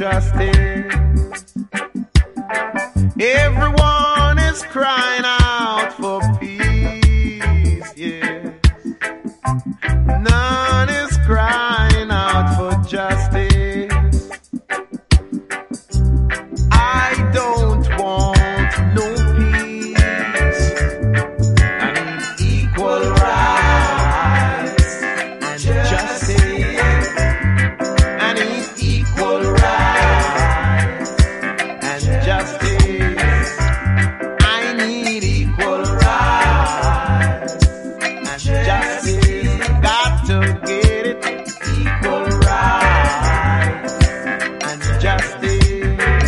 justice. Everyone is crying out for peace, yes. None is crying out for justice. I don't want no peace. I need equal rights and justice. I need equal rights and justice. I need equal rights and justice. Got to get it. Equal rights and justice.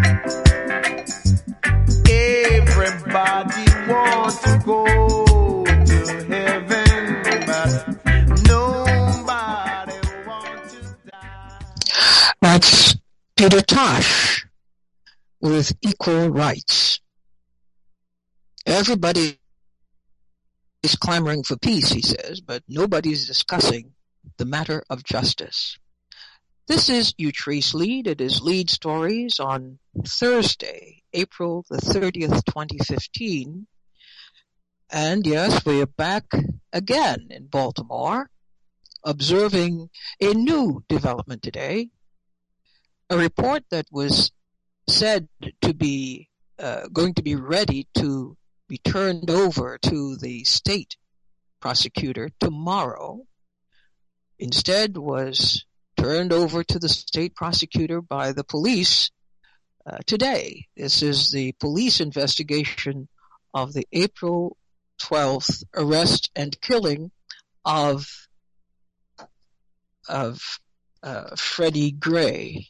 Everybody wants to go to heaven, but nobody wants to die. That's Peter Tosh with Equal Rights. Everybody is clamoring for peace, he says, but nobody's discussing the matter of justice. This is Utrice Lead. It is Lead Stories on Thursday, April the 30th, 2015. And yes, we are back again in Baltimore, observing a new development today. A report that was said to be going to be ready to be turned over to the state prosecutor tomorrow, instead was turned over to the state prosecutor by the police today. This is the police investigation of the April 12th arrest and killing of Freddie Gray.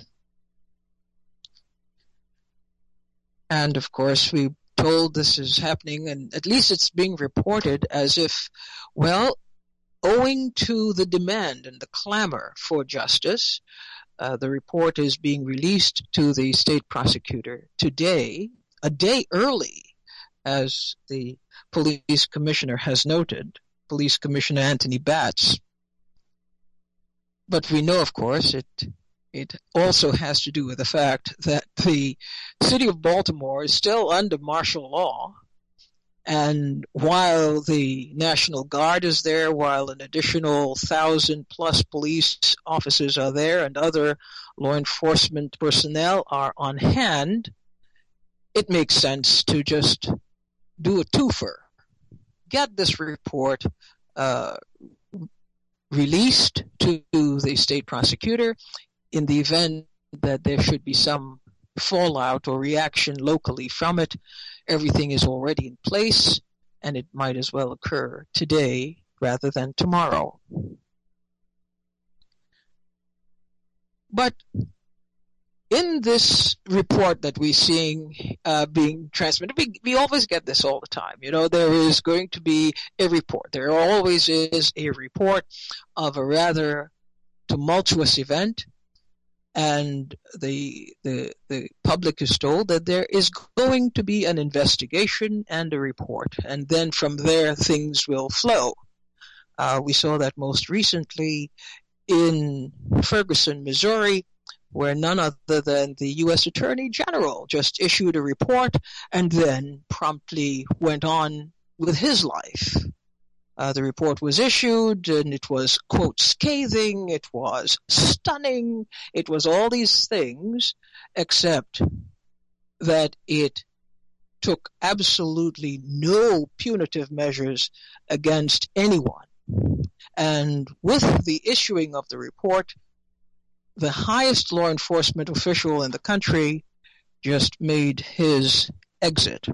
And of course, we told this is happening, and at least it's being reported as if, well, owing to the demand and the clamor for justice, the report is being released to the state prosecutor today, a day early, as the police commissioner has noted, Police Commissioner Anthony Batts. But we know, of course, it also has to do with the fact that the city of Baltimore is still under martial law. And while the National Guard is there, while an additional 1,000+ police officers are there and other law enforcement personnel are on hand, it makes sense to just do a twofer. Get this report released to the state prosecutor. In the event that there should be some fallout or reaction locally from it, everything is already in place, and it might as well occur today rather than tomorrow. But in this report that we're seeing being transmitted, we always get this all the time. You know, there is going to be a report. There always is a report of a rather tumultuous event, and the public is told that there is going to be an investigation and a report, and then from there things will flow. We saw that most recently in Ferguson, Missouri, where none other than the U.S. Attorney General just issued a report and then promptly went on with his life. The report was issued, and it was, quote, scathing, it was stunning, it was all these things, except that it took absolutely no punitive measures against anyone. And with the issuing of the report, the highest law enforcement official in the country just made his exit.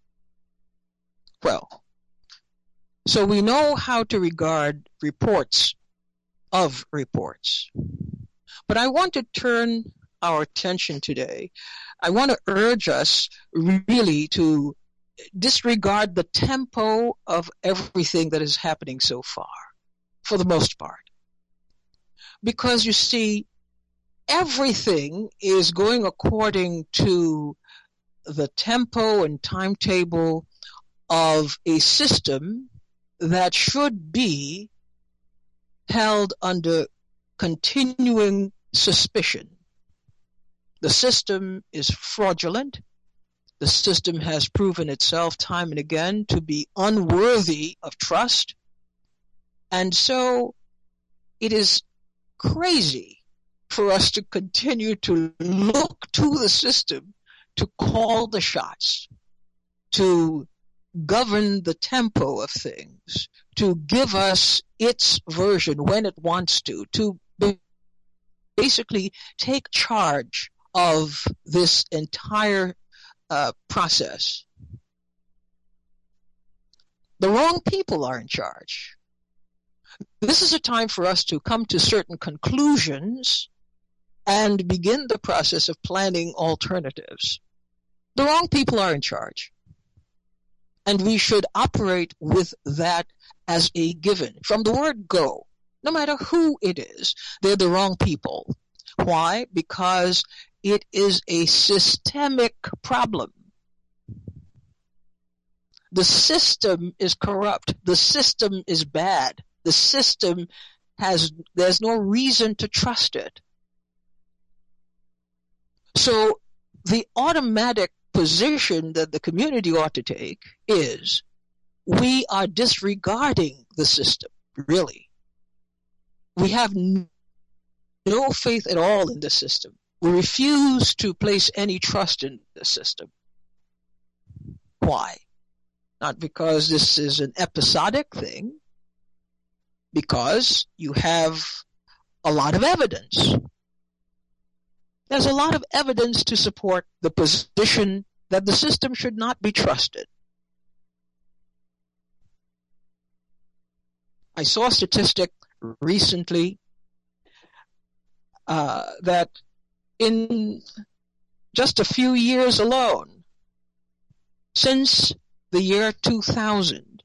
Well, so we know how to regard reports of reports. But I want to turn our attention today. I want to urge us really to disregard the tempo of everything that is happening so far, for the most part. Because you see, everything is going according to the tempo and timetable of a system that should be held under continuing suspicion. The system is fraudulent. The system has proven itself time and again to be unworthy of trust. And so it is crazy for us to continue to look to the system to call the shots, to govern the tempo of things, to give us its version when it wants to basically take charge of this entire process. The wrong people are in charge. This is a time for us to come to certain conclusions and begin the process of planning alternatives. The wrong people are in charge. And we should operate with that as a given. From the word go, no matter who it is, they're the wrong people. Why? Because it is a systemic problem. The system is corrupt. The system is bad. The system there's no reason to trust it. So the automatic position that the community ought to take is we are disregarding the system, really. We have no faith at all in the system. We refuse to place any trust in the system. Why? Not because this is an episodic thing, because you have a lot of evidence. There's a lot of evidence to support the position that the system should not be trusted. I saw a statistic recently that in just a few years alone, since the year 2000,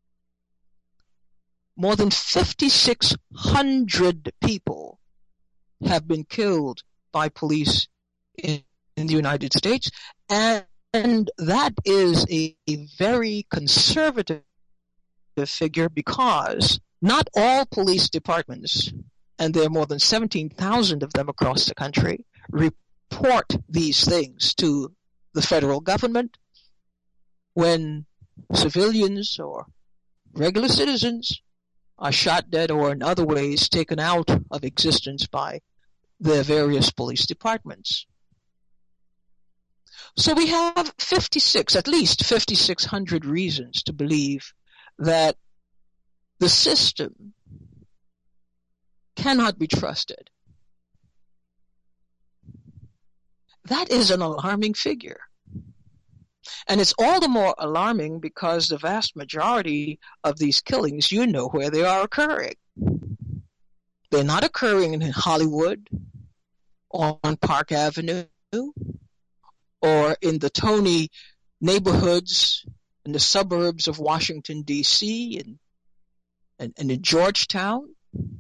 more than 5,600 people have been killed by police in the United States, and that is a very conservative figure because not all police departments, and there are more than 17,000 of them across the country, report these things to the federal government when civilians or regular citizens are shot dead or in other ways taken out of existence by the various police departments. So we have at least 5,600 reasons to believe that the system cannot be trusted. That is an alarming figure. And it's all the more alarming because the vast majority of these killings, you know where they are occurring. They're not occurring in Hollywood or on Park Avenue or in the Tony neighborhoods in the suburbs of Washington, D.C. and in Georgetown.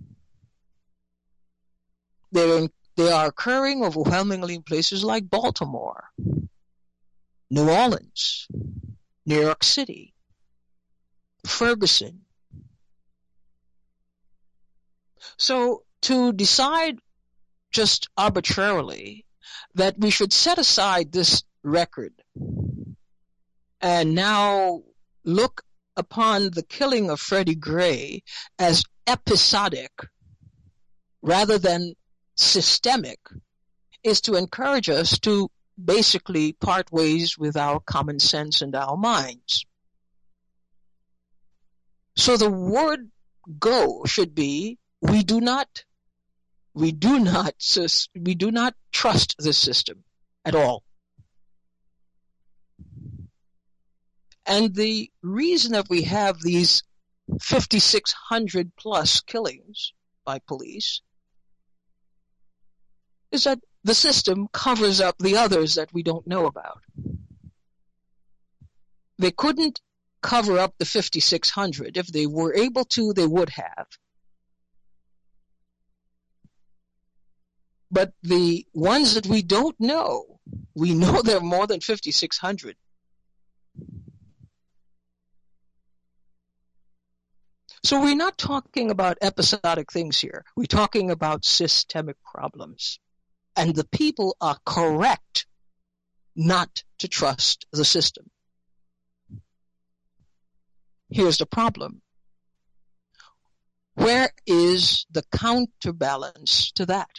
They are occurring overwhelmingly in places like Baltimore, New Orleans, New York City, Ferguson. So to decide just arbitrarily that we should set aside this record and now look upon the killing of Freddie Gray as episodic rather than systemic is to encourage us to basically part ways with our common sense and our minds. So the word go should be we do not trust this system at all. And the reason that we have these 5,600 plus killings by police is that the system covers up the others that we don't know about. They couldn't cover up the 5,600. If they were able to, they would have. But the ones that we don't know, we know there are more than 5,600. So we're not talking about episodic things here. We're talking about systemic problems. And the people are correct not to trust the system. Here's the problem. Where is the counterbalance to that?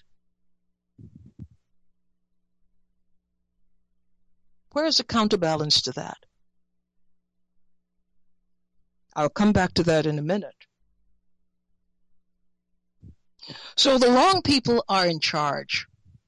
Where is the counterbalance to that? I'll come back to that in a minute. So the wrong people are in charge.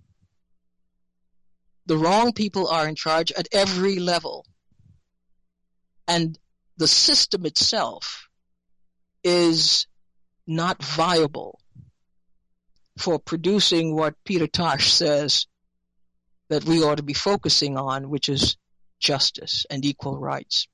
The wrong people are in charge at every level. And the system itself is not viable for producing what Peter Tosh says that we ought to be focusing on, which is justice and equal rights.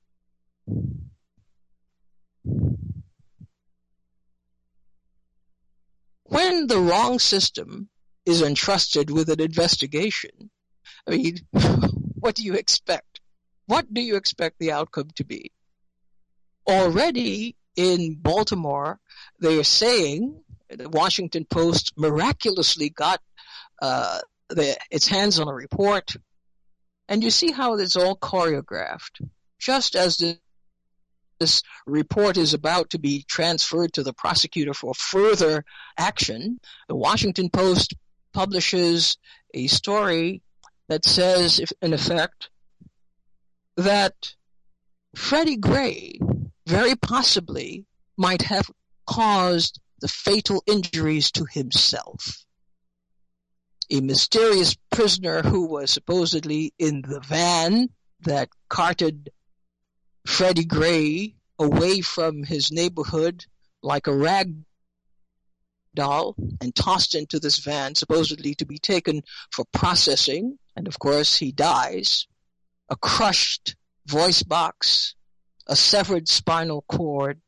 When the wrong system is entrusted with an investigation, I mean, what do you expect? What do you expect the outcome to be? Already in Baltimore, they are saying, the Washington Post miraculously got its hands on a report, and you see how it's all choreographed. Just as this report is about to be transferred to the prosecutor for further action, the Washington Post publishes a story that says, in effect, that Freddie Gray very possibly might have caused the fatal injuries to himself. A mysterious prisoner who was supposedly in the van that carted Freddie Gray away from his neighborhood like a rag doll and tossed into this van, supposedly to be taken for processing. And of course, he dies. A crushed voice box, a severed spinal cord,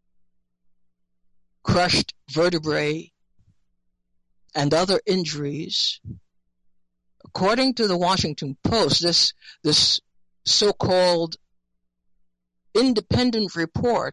crushed vertebrae, and other injuries. According to the Washington Post, this so-called independent report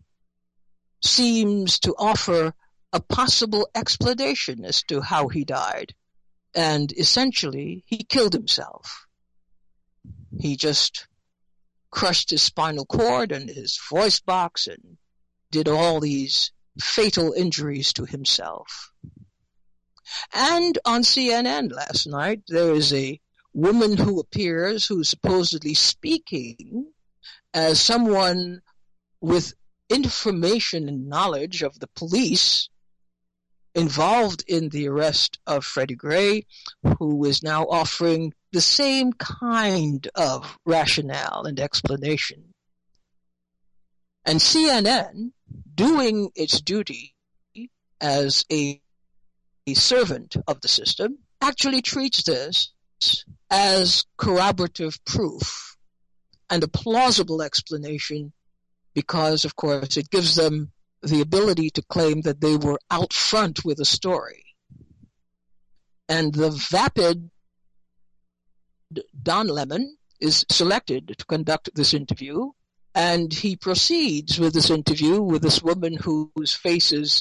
seems to offer a possible explanation as to how he died. And essentially, he killed himself. He just crushed his spinal cord and his voice box and did all these fatal injuries to himself. And on CNN last night, there is a woman who appears who's supposedly speaking as someone with information and knowledge of the police involved in the arrest of Freddie Gray, who is now offering the same kind of rationale and explanation. And CNN, doing its duty as a servant of the system, actually treats this as corroborative proof and a plausible explanation because, of course, it gives them the ability to claim that they were out front with a story. And the vapid Don Lemon is selected to conduct this interview, and he proceeds with this interview with this woman whose face is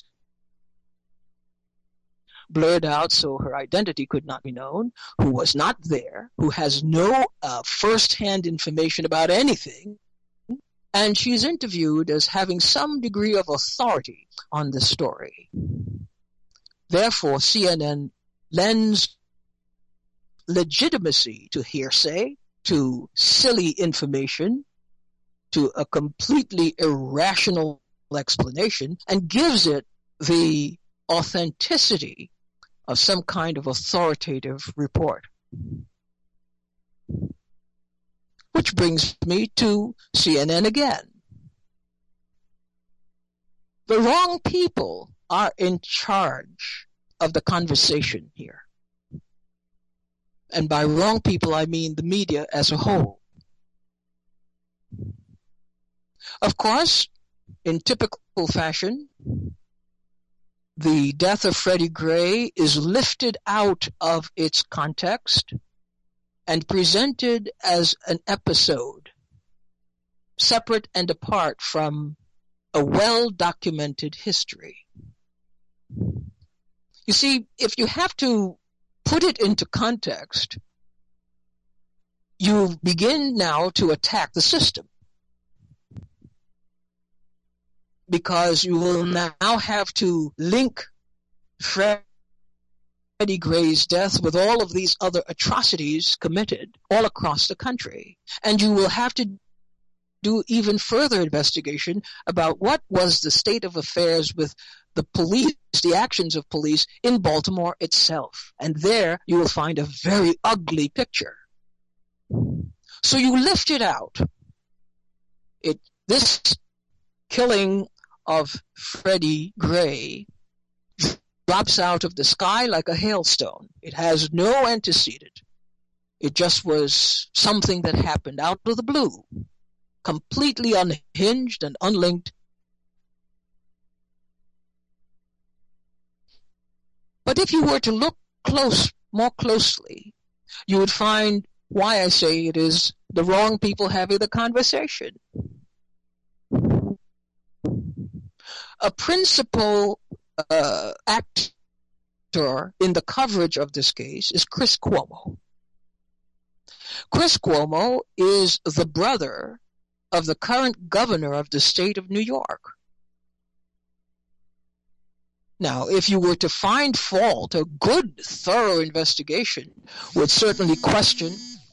blurred out so her identity could not be known, who was not there, who has no first-hand information about anything, and she's interviewed as having some degree of authority on the story. Therefore, CNN lends legitimacy to hearsay, to silly information, to a completely irrational explanation, and gives it the authenticity of some kind of authoritative report. Which brings me to CNN again. The wrong people are in charge of the conversation here. And by wrong people, I mean the media as a whole. Of course, in typical fashion, the death of Freddie Gray is lifted out of its context and presented as an episode, separate and apart from a well-documented history. You see, if you have to put it into context, you begin now to attack the system. Because you will now have to link Freddie Gray's death with all of these other atrocities committed all across the country. And you will have to do even further investigation about what was the state of affairs with the police, the actions of police in Baltimore itself. And there you will find a very ugly picture. So you lift it out. This killing of Freddie Gray drops out of the sky like a hailstone. It has no antecedent. It just was something that happened out of the blue, completely unhinged and unlinked. But if you were to look more closely, you would find why I say it is the wrong people having the conversation. A principal actor in the coverage of this case is Chris Cuomo. Chris Cuomo is the brother of the current governor of the state of New York. Now, if you were to find fault, a good, thorough investigation would certainly question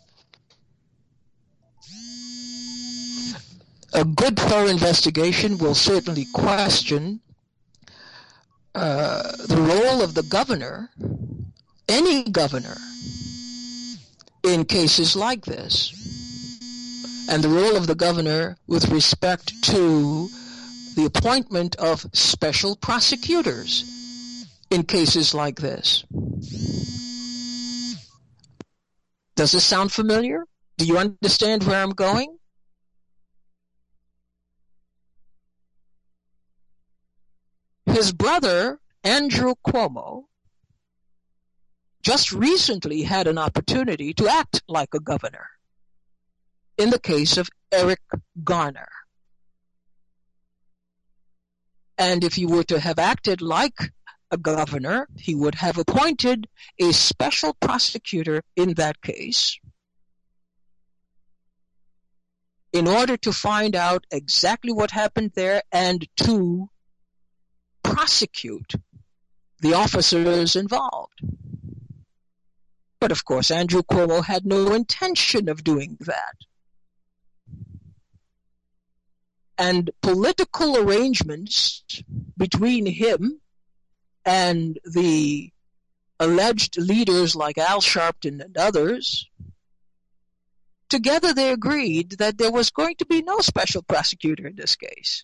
the role of the governor, any governor, in cases like this, and the role of the governor with respect to the appointment of special prosecutors in cases like this. Does this sound familiar? Do you understand where I'm going? His brother, Andrew Cuomo, just recently had an opportunity to act like a governor in the case of Eric Garner. And if he were to have acted like a governor, he would have appointed a special prosecutor in that case in order to find out exactly what happened there and to prosecute the officers involved. But of course, Andrew Cuomo had no intention of doing that. And political arrangements between him and the alleged leaders like Al Sharpton and others, together they agreed that there was going to be no special prosecutor in this case.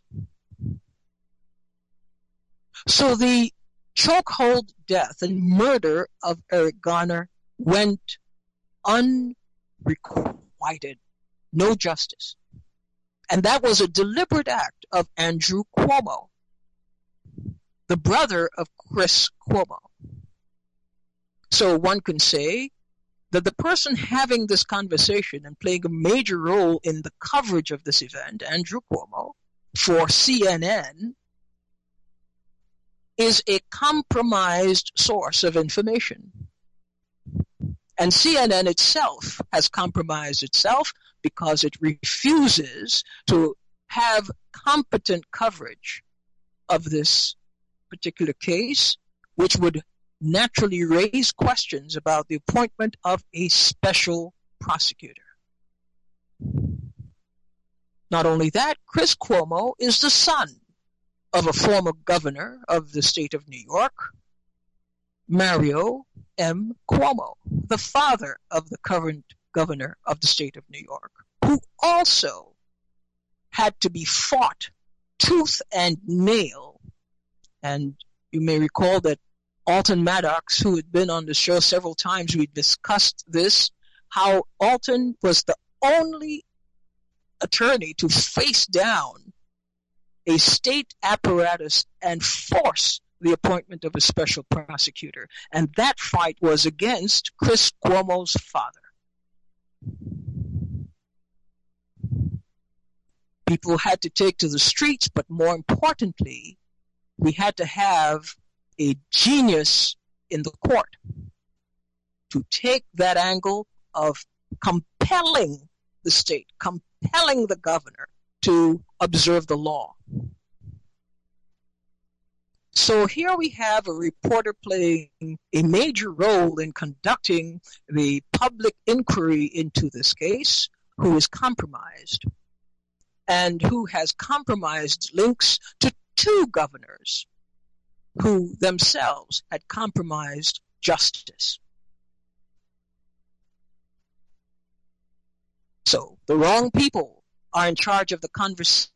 So the chokehold death and murder of Eric Garner went unrequited, no justice. And that was a deliberate act of Andrew Cuomo, the brother of Chris Cuomo. So one can say that the person having this conversation and playing a major role in the coverage of this event, Andrew Cuomo, for CNN, is a compromised source of information. And CNN itself has compromised itself because it refuses to have competent coverage of this particular case, which would naturally raise questions about the appointment of a special prosecutor. Not only that, Chris Cuomo is the son of a former governor of the state of New York, Mario M. Cuomo, the father of the current governor of the state of New York, who also had to be fought tooth and nail. And you may recall that Alton Maddox, who had been on the show several times, we discussed this, how Alton was the only attorney to face down a state apparatus and force the appointment of a special prosecutor. And that fight was against Chris Cuomo's father. People had to take to the streets, but more importantly, we had to have a genius in the court. to take that angle of compelling the state, compelling the governor to observe the law. So here we have a reporter playing a major role in conducting the public inquiry into this case, who is compromised, and who has compromised links to two governors who themselves had compromised justice. So the wrong people are in charge of the conversation.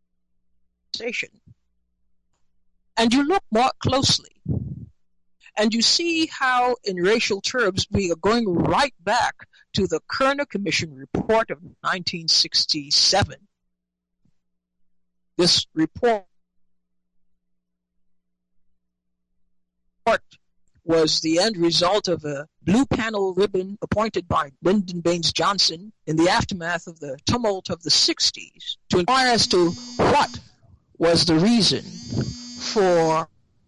And you look more closely, and you see how, in racial terms, we are going right back to the Kerner Commission report of 1967. This report was the end result of a blue panel ribbon appointed by Lyndon Baines Johnson in the aftermath of the tumult of the 60s to inquire as to what was the reason for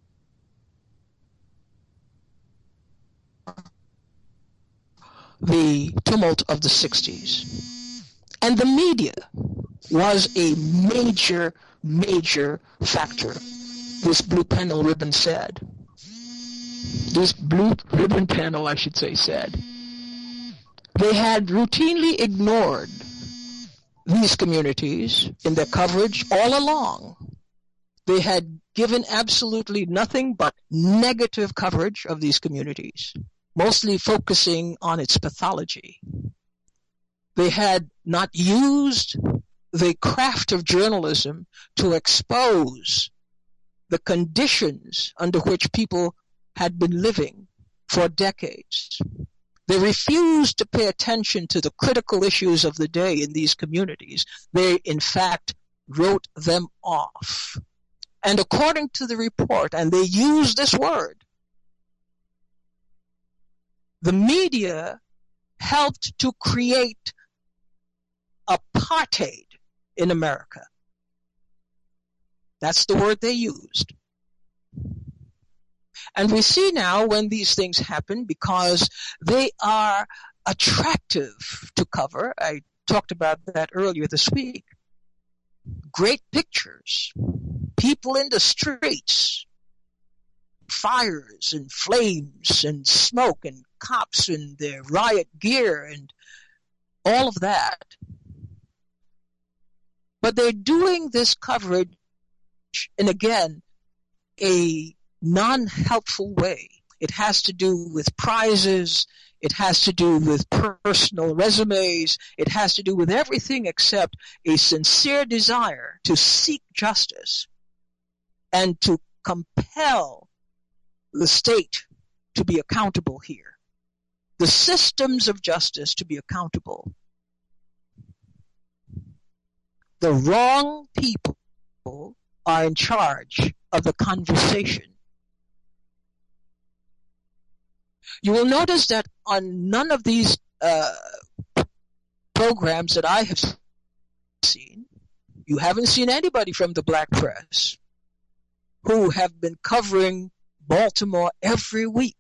the tumult of the 60s. And the media was a major factor, this blue panel ribbon said. This blue ribbon panel, I should say, said. They had routinely ignored these communities in their coverage all along. They had given absolutely nothing but negative coverage of these communities, mostly focusing on its pathology. They had not used the craft of journalism to expose the conditions under which people had been living for decades. They refused to pay attention to the critical issues of the day in these communities. They, in fact, wrote them off. And according to the report, and they use this word, the media helped to create apartheid in America. That's the word they used. And we see now when these things happen, because they are attractive to cover. I talked about that earlier this week. Great pictures, people in the streets, fires and flames and smoke and cops in their riot gear and all of that. But they're doing this coverage in, again, a non-helpful way. It has to do with prizes. It has to do with personal resumes. It has to do with everything except a sincere desire to seek justice and to compel the state to be accountable here, the systems of justice to be accountable. The wrong people are in charge of the conversation. You will notice that on none of these programs that I have seen, you haven't seen anybody from the black press who have been covering Baltimore every week.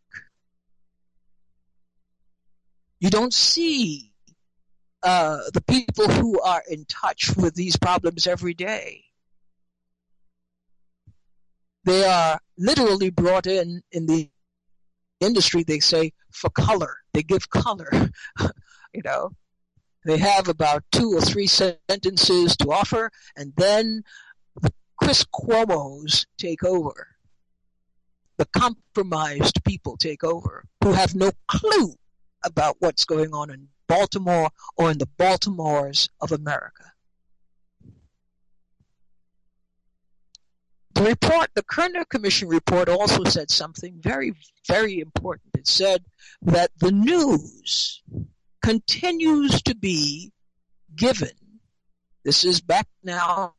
You don't see the people who are in touch with these problems every day. They are literally brought in the industry, they say, for color. They give color. They have about 2 or 3 sentences to offer, and then the Chris Cuomos take over. The compromised people take over, who have no clue about what's going on in Baltimore or in the Baltimores of America. The report, the Kerner Commission report, also said something very, very important. It said that the news continues to be given, this is back now,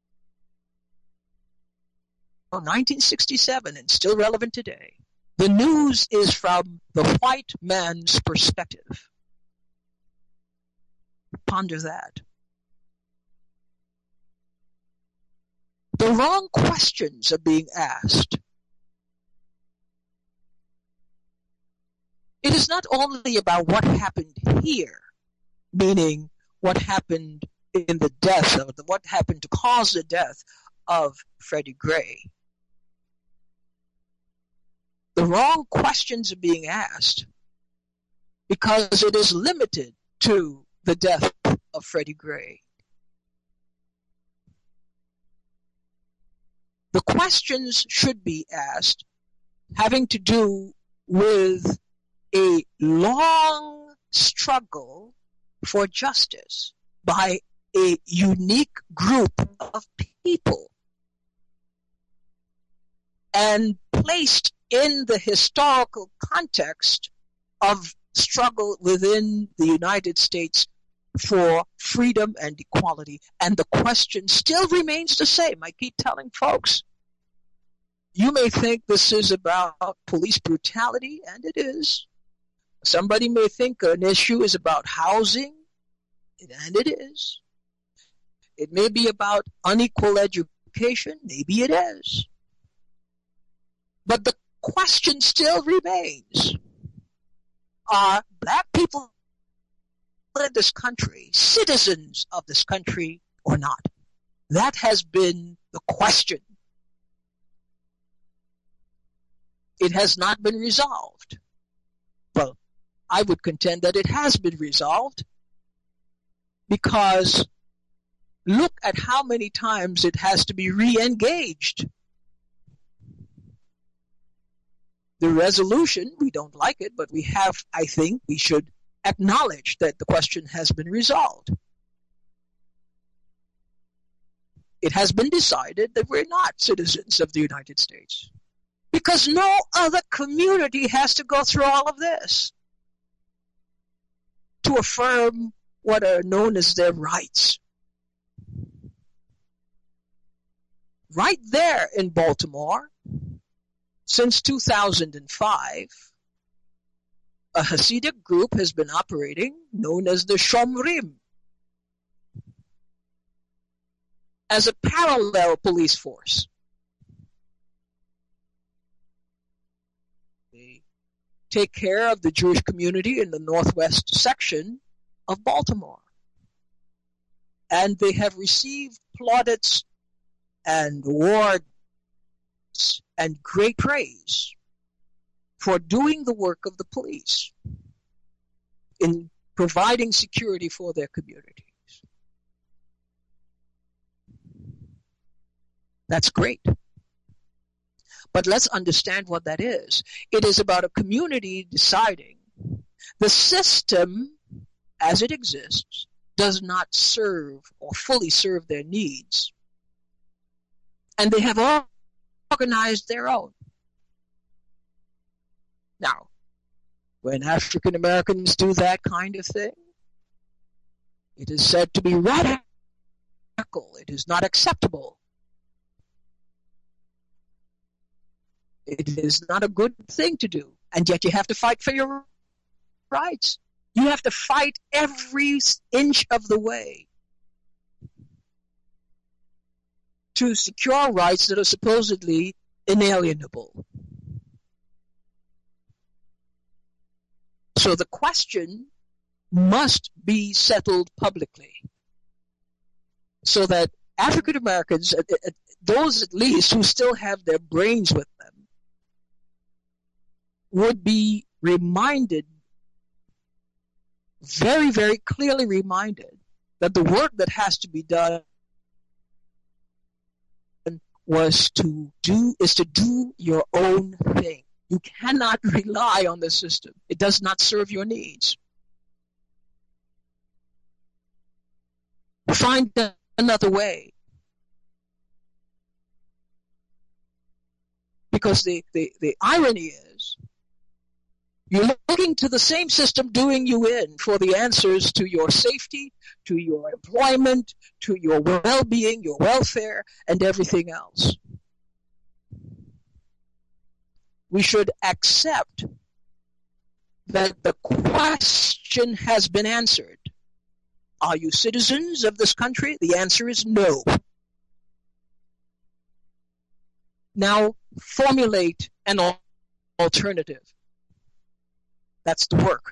1967, and still relevant today. The news is from the white man's perspective. Ponder that. The wrong questions are being asked. It is not only about what happened here, meaning what happened in the death of what happened to cause the death of Freddie Gray. The wrong questions are being asked because it is limited to the death of Freddie Gray. The questions should be asked having to do with a long struggle for justice by a unique group of people, and placed in the historical context of struggle within the United States for freedom and equality. And the question still remains the same. I keep telling folks, you may think this is about police brutality, and it is. Somebody may think an issue is about housing, and it is. It may be about unequal education, maybe it is. But the question still remains, are black people in this country citizens of this country or not? That has been the question. It has not been resolved. Well, I would contend that it has been resolved, because look at how many times it has to be re-engaged. The resolution, we don't like it, but I think we should acknowledge that the question has been resolved. It has been decided that we're not citizens of the United States, because no other community has to go through all of this to affirm what are known as their rights. Right there in Baltimore, since 2005, a Hasidic group has been operating known as the Shomrim as a parallel police force. They take care of the Jewish community in the northwest section of Baltimore. And they have received plaudits and awards and great praise for doing the work of the police in providing security for their communities. That's great. But let's understand what that is. It is about a community deciding the system as it exists does not serve or fully serve their needs. And they have organized their own. Now, when African Americans do that kind of thing, it is said to be radical. It is not acceptable. It is not a good thing to do. And yet you have to fight for your rights. You have to fight every inch of the way to secure rights that are supposedly inalienable. So the question must be settled publicly so that African Americans, those at least who still have their brains with them, would be reminded, very, very clearly reminded, that the work that has to be done is to do your own thing. You cannot rely on the system. It does not serve your needs. Find another way. Because the irony is, you're looking to the same system doing you in for the answers to your safety, to your employment, to your well-being, your welfare, and everything else. We should accept that the question has been answered. Are you citizens of this country? The answer is no. Now formulate an alternative. That's the work.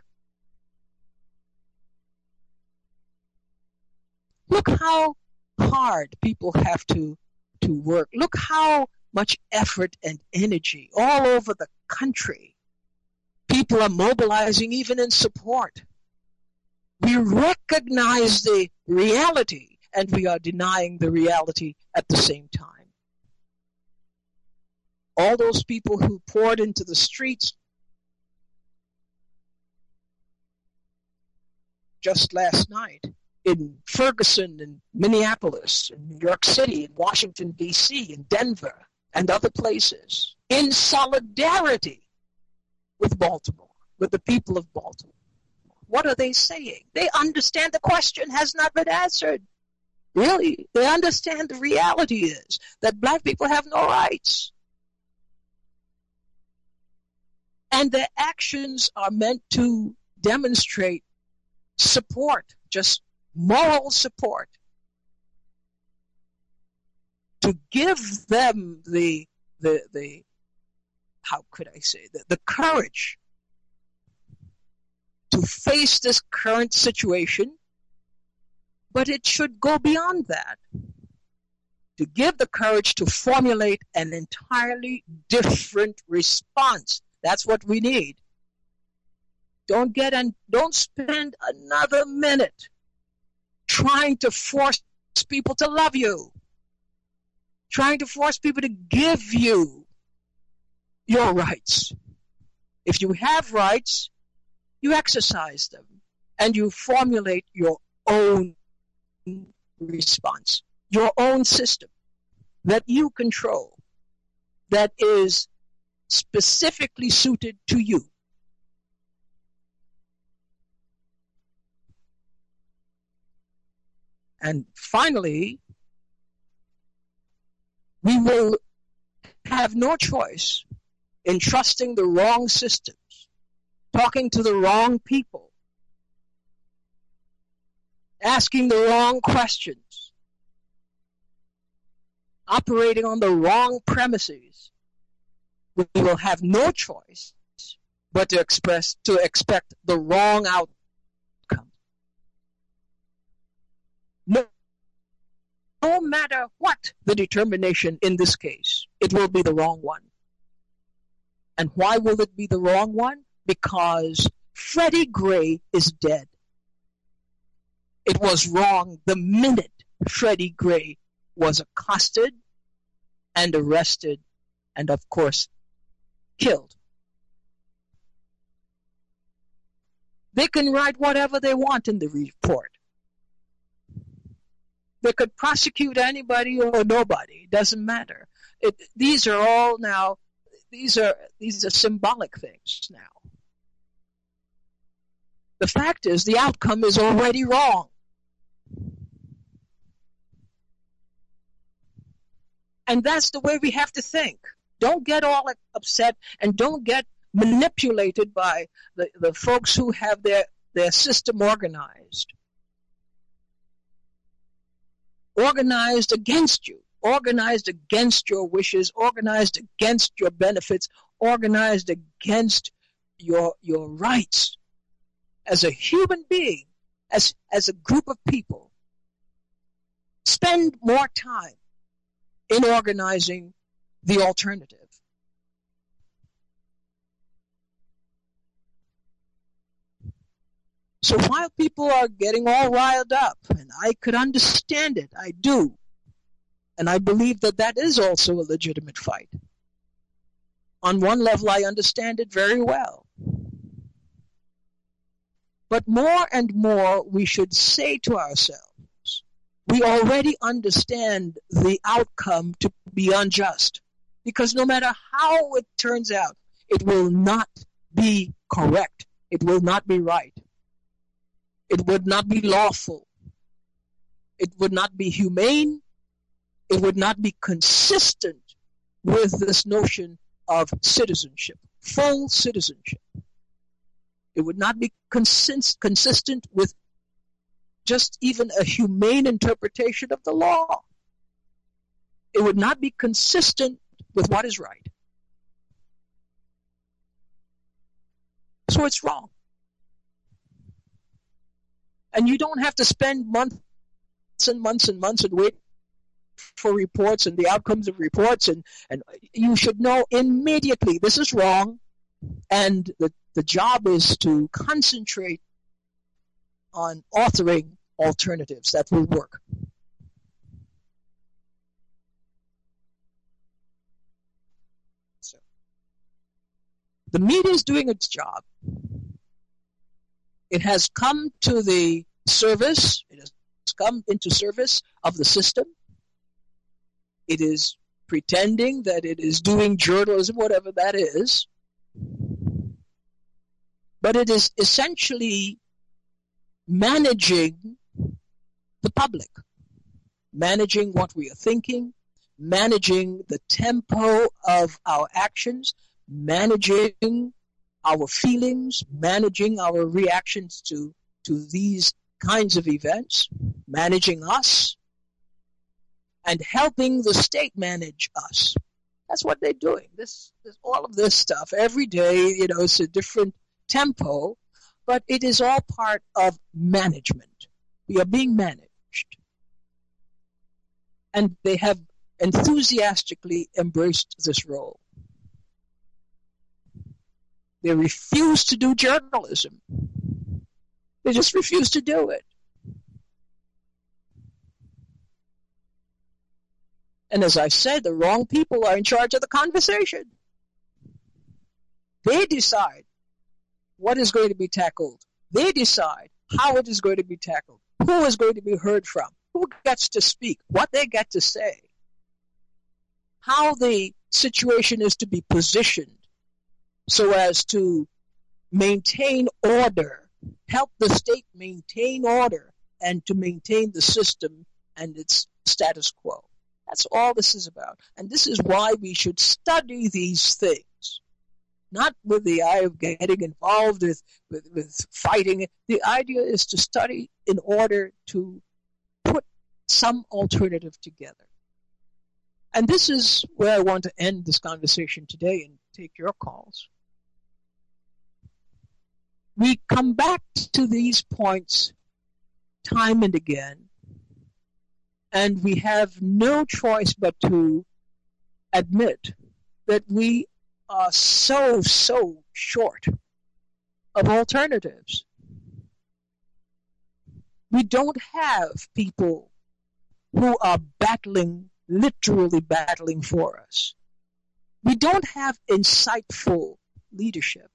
Look how hard people have to work. Look how much effort and energy all over the country. People are mobilizing even in support. We recognize the reality, and we are denying the reality at the same time. All those people who poured into the streets just last night in Ferguson, in Minneapolis, in New York City, in Washington, D.C., in Denver, and other places, in solidarity with Baltimore, with the people of Baltimore. What are they saying? They understand the question has not been answered. Really, they understand the reality is that black people have no rights. And their actions are meant to demonstrate support, just moral support, to give them the how could I say, the courage to face this current situation, but it should go beyond that. To give the courage to formulate an entirely different response. That's what we need. Don't spend another minute trying to force people to love you, trying to force people to give you your rights. If you have rights, you exercise them and you formulate your own response, your own system that you control, that is specifically suited to you. And finally, we will have no choice in trusting the wrong systems, talking to the wrong people, asking the wrong questions, operating on the wrong premises. We will have no choice but to expect the wrong outcome. No matter what the determination in this case, it will be the wrong one. And why will it be the wrong one? Because Freddie Gray is dead. It was wrong the minute Freddie Gray was accosted and arrested and, of course, killed. They can write whatever they want in the report. They could prosecute anybody or nobody. It doesn't matter. These are all now, these are symbolic things now. The fact is, the outcome is already wrong. And that's the way we have to think. Don't get all upset and don't get manipulated by the folks who have their system organized. Organized against you, organized against your wishes, organized against your benefits, organized against your rights as a human being, as a group of people. Spend more time in organizing the alternative. So while people are getting all riled up, and I could understand it, I do, and I believe that that is also a legitimate fight. On one level, I understand it very well. But more and more, we should say to ourselves, we already understand the outcome to be unjust, because no matter how it turns out, it will not be correct. It will not be right. It would not be lawful. It would not be humane. It would not be consistent with this notion of citizenship, full citizenship. It would not be consistent with just even a humane interpretation of the law. It would not be consistent with what is right. So it's wrong. And you don't have to spend months and months and months and wait for reports and the outcomes of reports, and you should know immediately this is wrong, and the job is to concentrate on authoring alternatives that will work. So, the media is doing its job. It has come to the service, it has come into service of the system. It is pretending that it is doing journalism, whatever that is. But it is essentially managing the public, managing what we are thinking, managing the tempo of our actions, managing our feelings, managing our reactions to these kinds of events, managing us, and helping the state manage us. That's what they're doing. This all of this stuff every day. It's a different tempo, but it is all part of management. We are being managed, and they have enthusiastically embraced this role. They refuse to do journalism. They just refuse to do it. And as I said, the wrong people are in charge of the conversation. They decide what is going to be tackled. They decide how it is going to be tackled, who is going to be heard from, who gets to speak, what they get to say, how the situation is to be positioned so as to maintain order, help the state maintain order, and to maintain the system and its status quo. That's all this is about. And this is why we should study these things, not with the eye of getting involved with fighting. The idea is to study in order to put some alternative together. And this is where I want to end this conversation today and take your calls. We come back to these points time and again, and we have no choice but to admit that we are so short of alternatives. We don't have people who are literally battling for us. We don't have insightful leadership.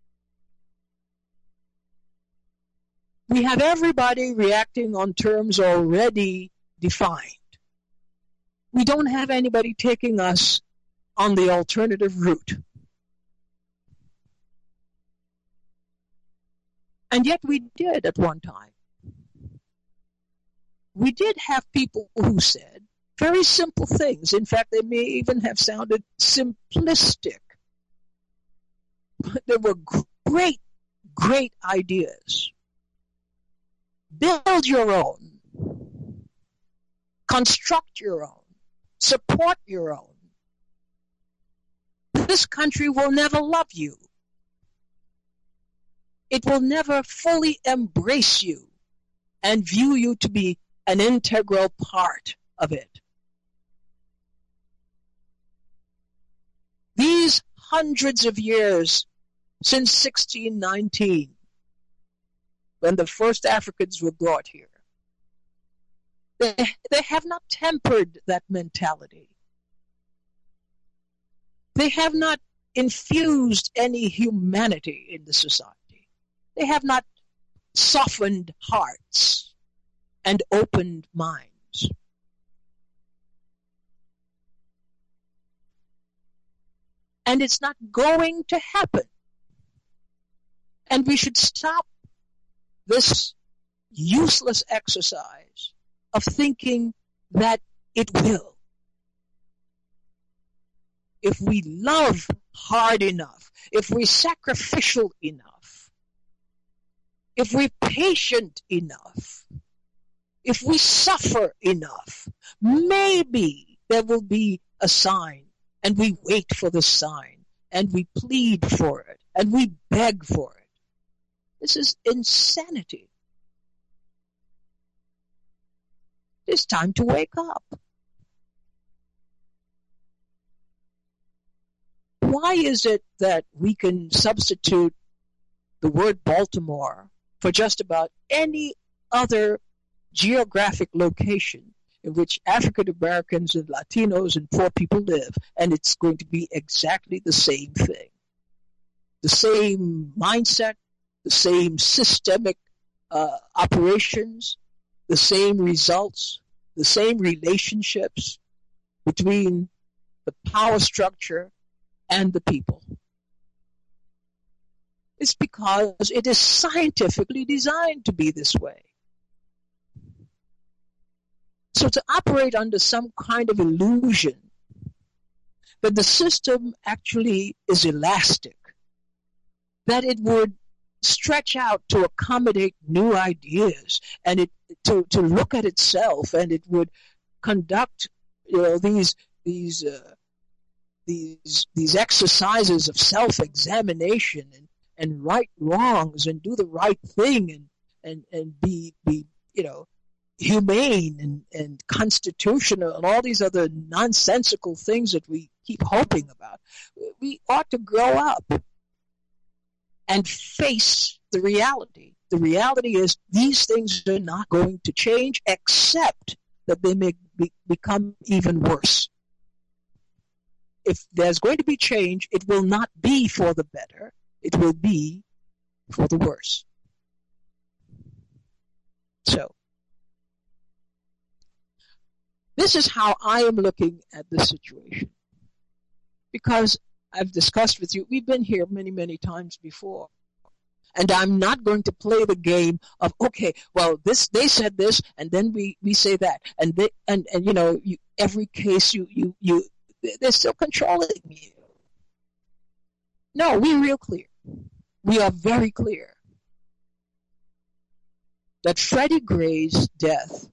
We have everybody reacting on terms already defined. We don't have anybody taking us on the alternative route. And yet we did at one time. We did have people who said very simple things. In fact, they may even have sounded simplistic. But there were great ideas. Build your own. Construct your own. Support your own. This country will never love you. It will never fully embrace you and view you to be an integral part of it. These hundreds of years since 1619, when the first Africans were brought here, they have not tempered that mentality. They have not infused any humanity in the society. They have not softened hearts and opened minds. And it's not going to happen. And we should stop this useless exercise of thinking that it will. If we love hard enough, if we're sacrificial enough, if we're patient enough, if we suffer enough, maybe there will be a sign, and we wait for the sign, and we plead for it, and we beg for it. This is insanity. It's time to wake up. Why is it that we can substitute the word Baltimore for just about any other geographic location in which African Americans and Latinos and poor people live, and it's going to be exactly the same thing? The same mindset, the same systemic operations, the same results, the same relationships between the power structure and the people. It's because it is scientifically designed to be this way. So to operate under some kind of illusion that the system actually is elastic, that it would stretch out to accommodate new ideas and it to look at itself, and it would conduct these exercises of self-examination and right wrongs and do the right thing and be humane and constitutional and all these other nonsensical things that we keep hoping about. We ought to grow up and face the reality. The reality is these things are not going to change, except that they may become even worse. If there's going to be change, it will not be for the better. It will be for the worse. So, this is how I am looking at this situation. Because I've discussed with you, we've been here many, many times before. And I'm not going to play the game of, okay, well, they said this, and then we say that. And every case they're still controlling you. No, we're real clear. We are very clear that Freddie Gray's death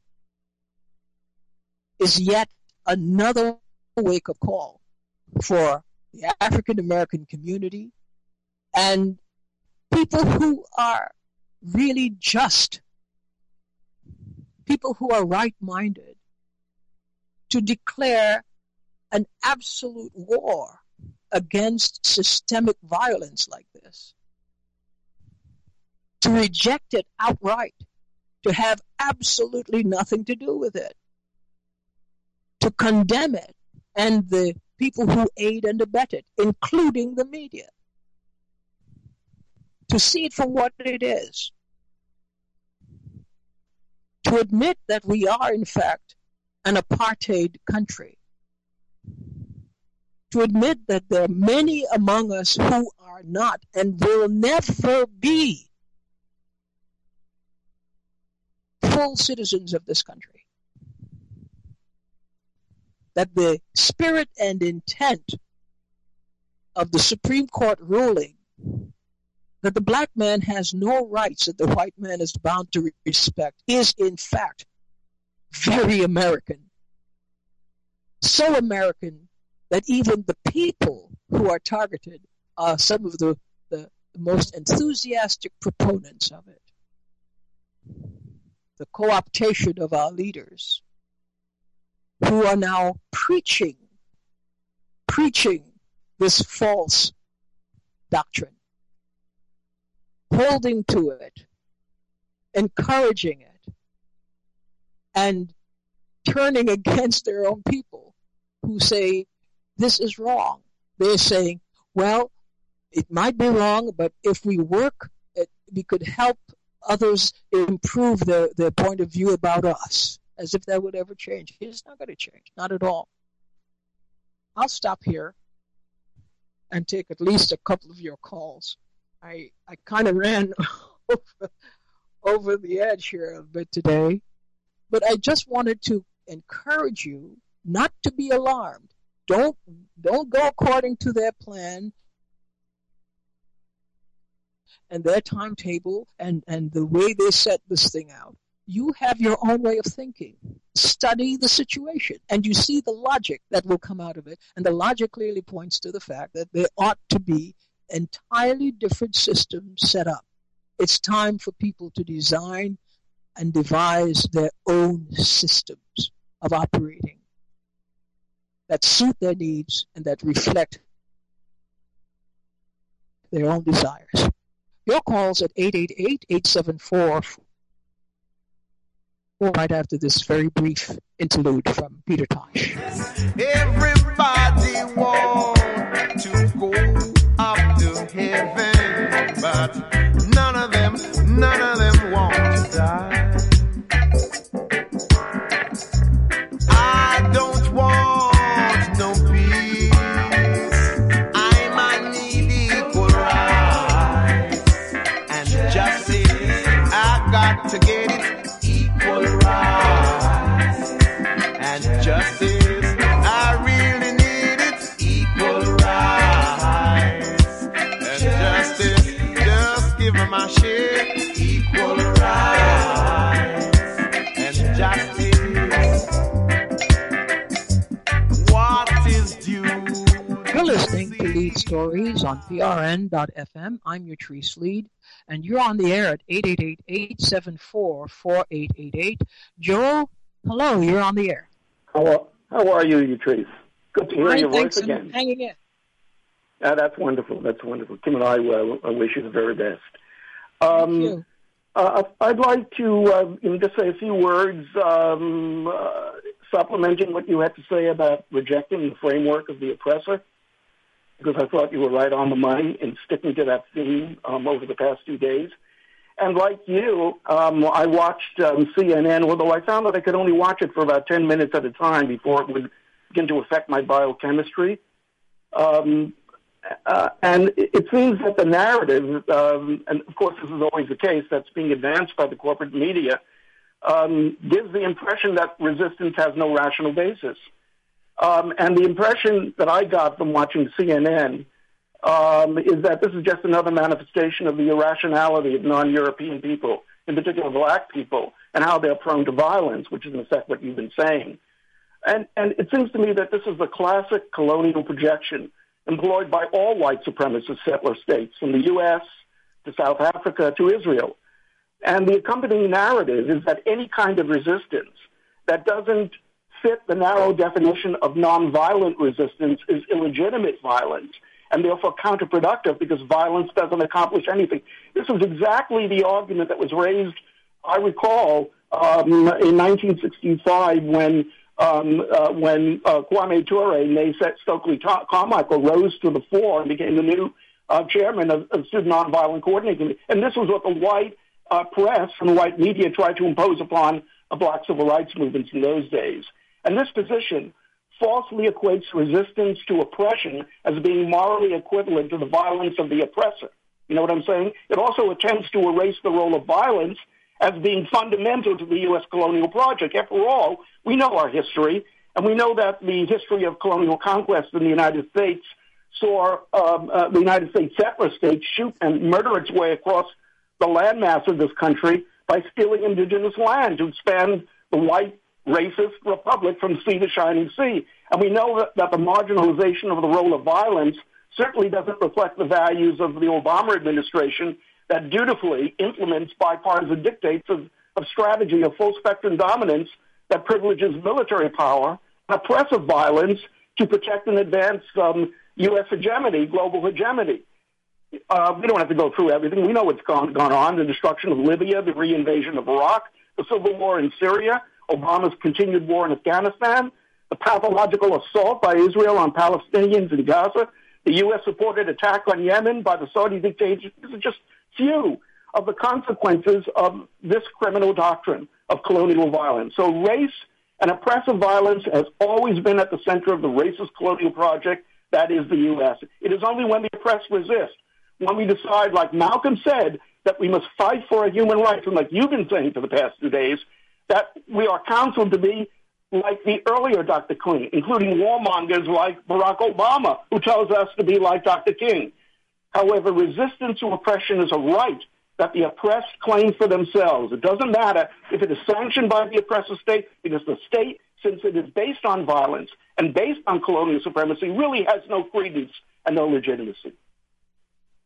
is yet another wake-up call for the African American community and people who are really just, people who are right-minded, to declare an absolute war against systemic violence like this, to reject it outright, to have absolutely nothing to do with it, to condemn it, and the people who aid and abet it, including the media, to see it for what it is, to admit that we are, in fact, an apartheid country, to admit that there are many among us who are not and will never be full citizens of this country. That the spirit and intent of the Supreme Court ruling that the black man has no rights that the white man is bound to respect is, in fact, very American. So American that even the people who are targeted are some of the most enthusiastic proponents of it. The co-optation of our leaders, who are now preaching this false doctrine, holding to it, encouraging it, and turning against their own people who say, this is wrong. They're saying, well, it might be wrong, but if we work, we could help others improve their point of view about us, as if that would ever change. It's not going to change, not at all. I'll stop here and take at least a couple of your calls. I kind of ran over the edge here a bit today, but I just wanted to encourage you not to be alarmed. Don't go according to their plan and their timetable and the way they set this thing out. You have your own way of thinking. Study the situation, and you see the logic that will come out of it. And the logic clearly points to the fact that there ought to be entirely different systems set up. It's time for people to design and devise their own systems of operating that suit their needs and that reflect their own desires. Your calls at 888-874 right after this very brief interlude from Peter Tosh. Everybody wants to go up to heaven, but none of them want to die. I don't want no peace. I need equal rights and justice. I got to get it. Equal rights and justice. I really need it. Equal rights and justice. Just give them my share. Equal rights and justice. What is due? You're listening to Lead Stories on PRN.FM. I'm your Treese Lead, and you're on the air at 888-874-4888. Joel, hello, you're on the air. How are you, Treese? Good to hear your voice again. I'm hanging in. That's wonderful. That's wonderful. Kim and I wish you the very best. Thank you. I'd like to just say a few words supplementing what you had to say about rejecting the framework of the oppressor, because I thought you were right on the money in sticking to that theme over the past 2 days. And like you, I watched CNN, although I found that I could only watch it for about 10 minutes at a time before it would begin to affect my biochemistry. And it seems that the narrative, and of course this is always the case, that's being advanced by the corporate media, gives the impression that resistance has no rational basis. And the impression that I got from watching CNN is that this is just another manifestation of the irrationality of non-European people, in particular black people, and how they're prone to violence, which is in effect what you've been saying. And it seems to me that this is the classic colonial projection employed by all white supremacist settler states, from the U.S. to South Africa to Israel. And the accompanying narrative is that any kind of resistance that doesn't fit the narrow definition of nonviolent resistance is illegitimate violence, and therefore counterproductive because violence doesn't accomplish anything. This was exactly the argument that was raised, I recall, in 1965 when Kwame Ture and Mayset Stokely Carmichael rose to the fore and became the new chairman of Student Nonviolent Coordinating Committee. And this was what the white press and the white media tried to impose upon black civil rights movements in those days. And this position falsely equates resistance to oppression as being morally equivalent to the violence of the oppressor. You know what I'm saying? It also attempts to erase the role of violence as being fundamental to the U.S. colonial project. After all, we know our history, and we know that the history of colonial conquest in the United States saw the United States settler states shoot and murder its way across the landmass of this country by stealing indigenous land to expand the white racist republic from sea to shining sea. And we know that the marginalization of the role of violence certainly doesn't reflect the values of the Obama administration that dutifully implements bipartisan dictates of strategy of full-spectrum dominance that privileges military power and oppressive violence to protect and advance U.S. hegemony, global hegemony. We don't have to go through everything. We know what's gone on, the destruction of Libya, the reinvasion of Iraq, the civil war in Syria, Obama's continued war in Afghanistan, the pathological assault by Israel on Palestinians in Gaza, the U.S.-supported attack on Yemen by the Saudi dictatorship. These are just few of the consequences of this criminal doctrine of colonial violence. So race and oppressive violence has always been at the center of the racist colonial project that is the U.S. It is only when the oppressed resist, when we decide, like Malcolm said, that we must fight for our human rights, and like you've been saying for the past 2 days, that we are counseled to be like the earlier Dr. King, including warmongers like Barack Obama, who tells us to be like Dr. King. However, resistance to oppression is a right that the oppressed claim for themselves. It doesn't matter if it is sanctioned by the oppressive state, because the state, since it is based on violence and based on colonial supremacy, really has no credence and no legitimacy.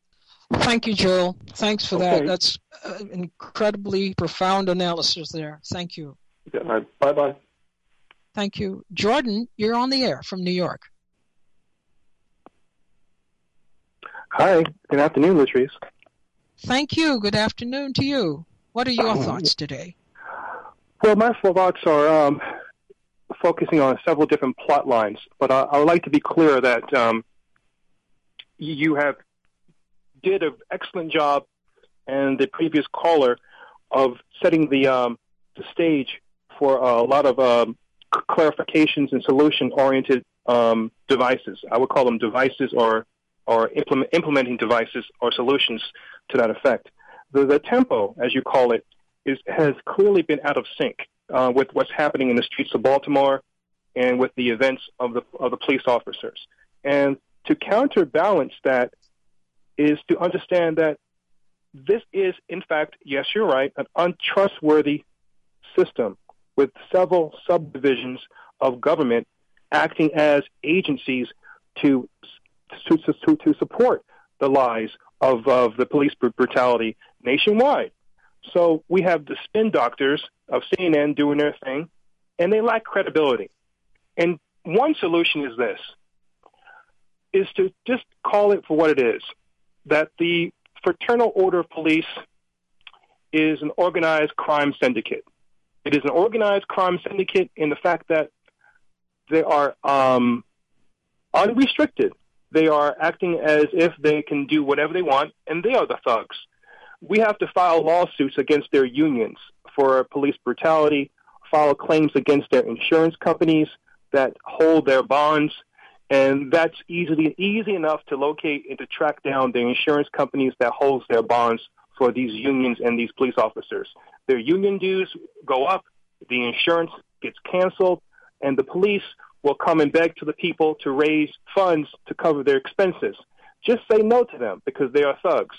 Thank you, Joel. Thanks for Okay. that. That's an incredibly profound analysis there. Thank you. Okay, all right. Bye-bye. Thank you. Jordan, you're on the air from New York. Hi. Good afternoon, Latrice. Thank you. Good afternoon to you. What are your thoughts today? Well, my thoughts are focusing on several different plot lines, but I would like to be clear that you have did an excellent job, and the previous caller, of setting the stage for a lot of clarifications and solution-oriented devices. I would call them devices or implementing devices or solutions to that effect. The tempo, as you call it, has clearly been out of sync with what's happening in the streets of Baltimore and with the events of the police officers. And to counterbalance that is to understand that this is, in fact, yes, you're right, an untrustworthy system with several subdivisions of government acting as agencies to support the lies of the police brutality nationwide. So we have the spin doctors of CNN doing their thing, and they lack credibility. And one solution is this, is to just call it for what it is, that the Fraternal Order of Police is an organized crime syndicate. It is an organized crime syndicate in the fact that they are unrestricted. They are acting as if they can do whatever they want, and they are the thugs. We have to file lawsuits against their unions for police brutality, file claims against their insurance companies that hold their bonds, and that's easy enough to locate and to track down the insurance companies that holds their bonds for these unions and these police officers. Their union dues go up, the insurance gets canceled, and the police will come and beg to the people to raise funds to cover their expenses. Just say no to them because they are thugs.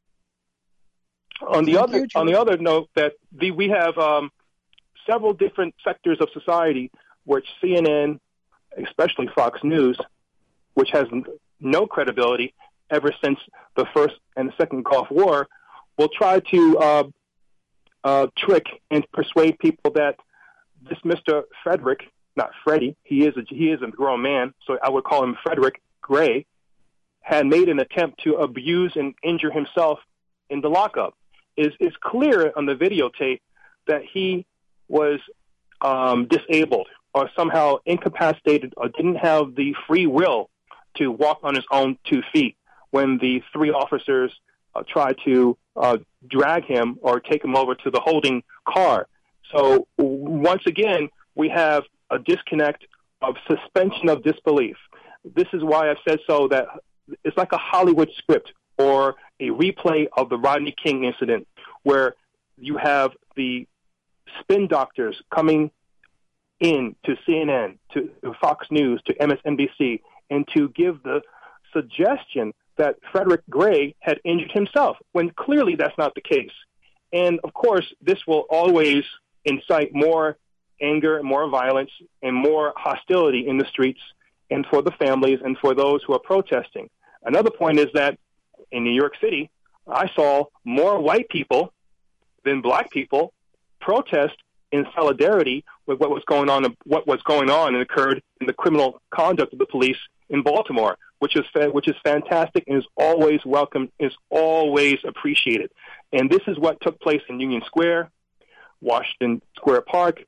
On the other note, that we have several different sectors of society which CNN, especially Fox News, which has no credibility ever since the First and the Second Gulf War, will try to trick and persuade people that this Mr. Frederick, not Freddie, he is a grown man, so I would call him Frederick Gray, had made an attempt to abuse and injure himself in the lockup. It's clear on the videotape that he was disabled or somehow incapacitated or didn't have the free will to walk on his own 2 feet when the three officers tried to drag him or take him over to the holding car. So once again, we have a disconnect of suspension of disbelief. This is why I've said so that it's like a Hollywood script or a replay of the Rodney King incident where you have the spin doctors coming in to CNN, to Fox News, to MSNBC, and to give the suggestion that Frederick Gray had injured himself, when clearly that's not the case. And, of course, this will always incite more anger, more violence, and more hostility in the streets and for the families and for those who are protesting. Another point is that in New York City, I saw more white people than black people protest in solidarity with what was going on and occurred in the criminal conduct of the police in Baltimore, which is fantastic and is always welcomed, is always appreciated. And this is what took place in Union Square, Washington Square Park,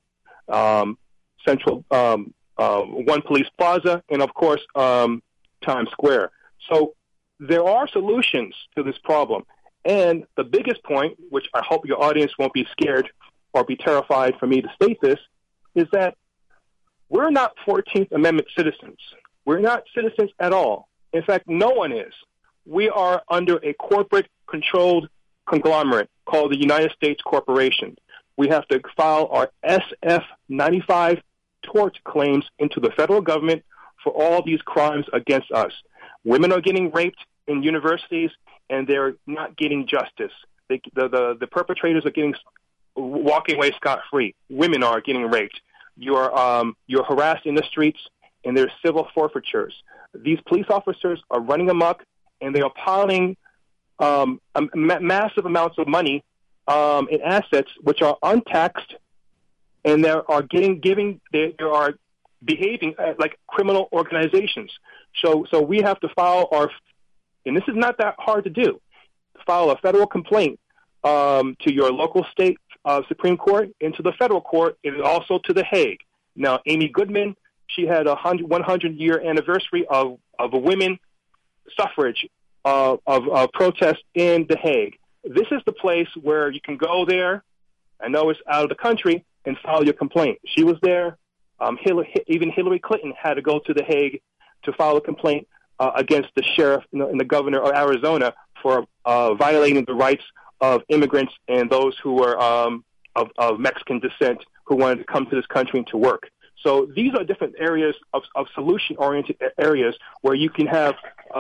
Central One Police Plaza, and of course Times Square. So there are solutions to this problem. And the biggest point, which I hope your audience won't be scared or be terrified for me to state this, is that we're not 14th Amendment citizens. We're not citizens at all. In fact, no one is. We are under a corporate-controlled conglomerate called the United States Corporation. We have to file our SF-95 tort claims into the federal government for all these crimes against us. Women are getting raped in universities, and they're not getting justice. The perpetrators are walking away scot-free. Women are getting raped. You're harassed in the streets, and there's civil forfeitures. These police officers are running amok, and they are piling massive amounts of money in assets which are untaxed, and they are behaving like criminal organizations. So we have to file and this is not that hard to do, file a federal complaint to your local state Supreme Court and to the federal court, and also to The Hague. Now, Amy Goodman, she had a 100-year anniversary of a women suffrage of protest in The Hague. This is the place where you can go there. I know it's out of the country, and file your complaint. She was there. Even Hillary Clinton had to go to The Hague to file a complaint against the sheriff and the governor of Arizona for violating the rights of immigrants and those who were of Mexican descent who wanted to come to this country and to work. So these are different areas of solution-oriented areas where you can have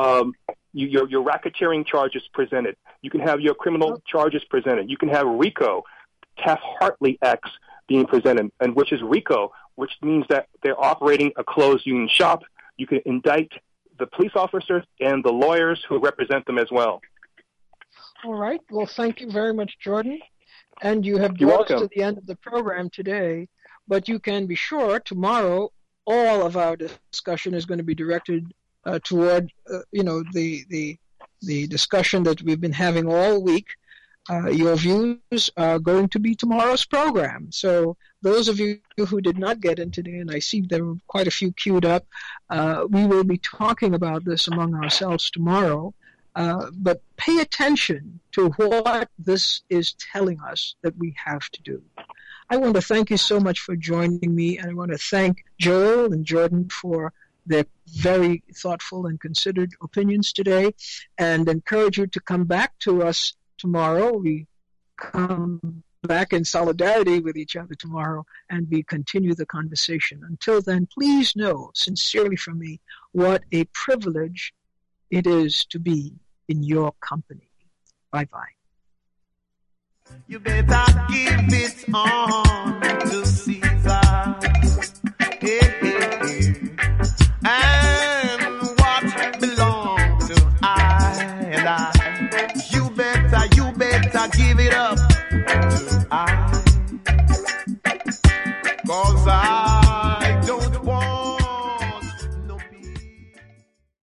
your racketeering charges presented. You can have your criminal charges presented. You can have RICO, Taft-Hartley Acts being presented, and which is RICO, which means that they're operating a closed union shop. You can indict the police officers and the lawyers who represent them as well. All right. Well, thank you very much, Jordan. And you have brought us to the end of the program today. But you can be sure tomorrow all of our discussion is going to be directed toward, the discussion that we've been having all week. Your views are going to be tomorrow's program. So those of you who did not get in today, and I see there were quite a few queued up, we will be talking about this among ourselves tomorrow. But pay attention to what this is telling us that we have to do. I want to thank you so much for joining me, and I want to thank Joel and Jordan for their very thoughtful and considered opinions today, and encourage you to come back to us tomorrow. We come back in solidarity with each other tomorrow, and we continue the conversation. Until then, please know, sincerely from me, what a privilege it is to be in your company. Bye-bye. You better give it on to Caesar. Hey, hey, hey. And what belongs to I and I. You better give it up to I. 'Cause I